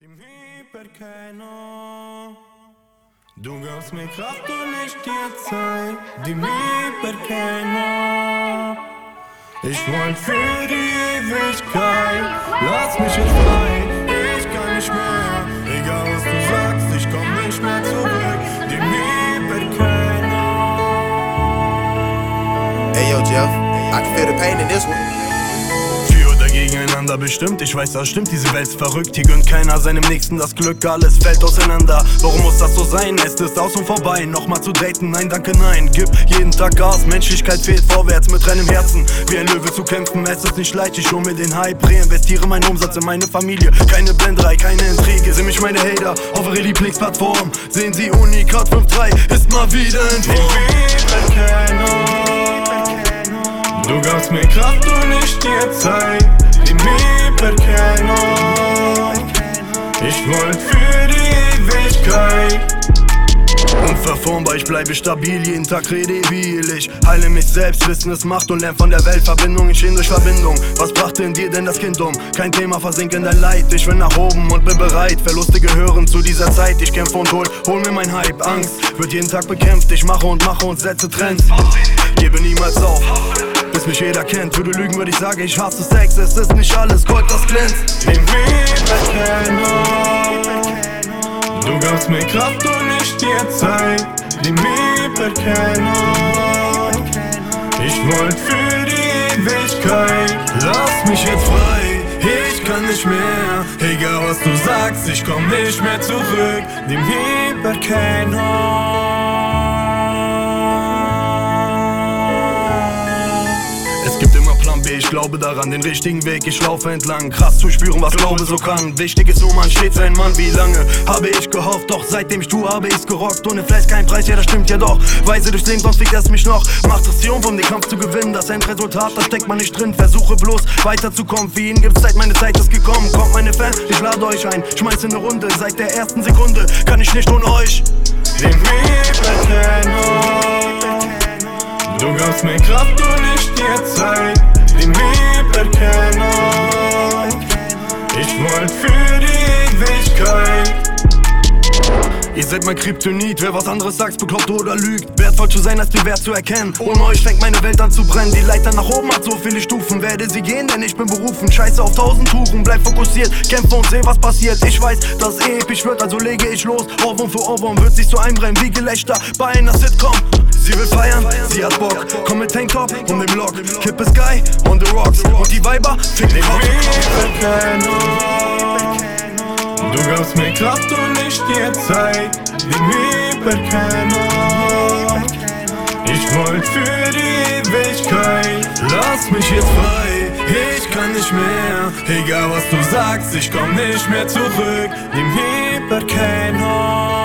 Im Hyperkenner. Du gabst mir Kraft und ich dir Zeit. Die Hyperkenner. Ich wollt für die Ewigkeit. Lass mich jetzt frei, ich kann nicht mehr. Egal was du sagst, ich komm nicht mehr zurück. Die Hyperkenner. Hey yo, Jeff, I can feel the pain in this one. Gegeneinander bestimmt, ich weiß, das stimmt, diese Welt ist verrückt. Hier gönnt keiner seinem Nächsten das Glück, alles fällt auseinander. Warum muss das so sein? Es ist aus und vorbei, nochmal zu daten, nein, danke, nein. Gib jeden Tag Gas, Menschlichkeit fehlt vorwärts, mit reinem Herzen wie ein Löwe zu kämpfen. Es ist nicht leicht, ich hol mir den Hype, reinvestiere meinen Umsatz in meine Familie. Keine Blenderei, keine Intrige, sehen mich meine Hater auf ihrer Lieblingsplattform. Sehen sie Unikat 5.3, ist mal wieder in Form. Du gabst mir Kraft und ich dir Zeit. Die Hyperkenner. Ich wollt für die Ewigkeit. Unverformbar, ich bleibe stabil, jeden Tag rede wie ich heile mich selbst, Wissen es Macht und lern von der Welt. Verbindung entstehen durch Verbindung. Was brachte in dir denn das Kind um? Kein Thema, versink in dein Leid. Ich will nach oben und bin bereit. Verluste gehören zu dieser Zeit. Ich kämpfe und hol mir mein Hype. Angst wird jeden Tag bekämpft. Ich mache und setze Trends. Gebe niemals auf, bis mich jeder kennt. Würde lügen, würde ich sagen, ich hasse Sex. Es ist nicht alles Gold, das glänzt. Den Hyperkenner. Du gabst mir Kraft und ich dir Zeit. Den Hyperkenner. Ich wollt für die Ewigkeit. Lass mich jetzt frei, ich kann nicht mehr. Egal was du sagst, ich komm nicht mehr zurück. Den Hyperkenner. Es gibt immer Plan B, ich glaube daran, den richtigen Weg, ich laufe entlang. Krass zu spüren, was Glaube so kann. Wichtig ist nur, man steht sein Mann. Wie lange habe ich gehofft, doch seitdem ich tue, habe ich's gerockt. Ohne Fleiß kein Preis, ja das stimmt ja doch. Weise durchs Leben, sonst fickt es mich noch. Macht es Triumph, um den Kampf zu gewinnen. Das Endresultat, da steckt man nicht drin. Versuche bloß weiterzukommen, für ihn gibt's Zeit, meine Zeit ist gekommen. Kommt meine Fans, ich lade euch ein, schmeiß in eine Runde. Seit der ersten Sekunde kann ich nicht ohne euch. Den Hyperkenner. Du gabst mir Kraft und ich dir Zeit. Den Hyperkenner. Ich wollt für die Ewigkeit. Ihr seid mein Kryptonit, wer was anderes sagt, bekloppt oder lügt. Wertvoll zu sein, als den Wert zu erkennen. Ohne euch fängt meine Welt an zu brennen. Die Leiter nach oben hat so viele Stufen. Werde sie gehen, denn ich bin berufen. Scheiße auf 1000 Tuchen, bleib fokussiert. Kämpfe und seh, was passiert. Ich weiß, dass es episch wird, also lege ich los. Ohrwurm für Ohrwurm wird sich so einbrennen wie Gelächter bei einer Sitcom. Sie will feiern, sie hat Bock. Komm mit Tanktop und dem Block. Kippe Sky on the rocks. Und die Weiber ficken den Kopf. Du gabst mir Kraft und ich dir Zeit. Den Hyperkenner. Ich wollt für die Ewigkeit. Lass mich jetzt frei, ich kann nicht mehr. Egal was du sagst, ich komm nicht mehr zurück. Den Hyperkenner.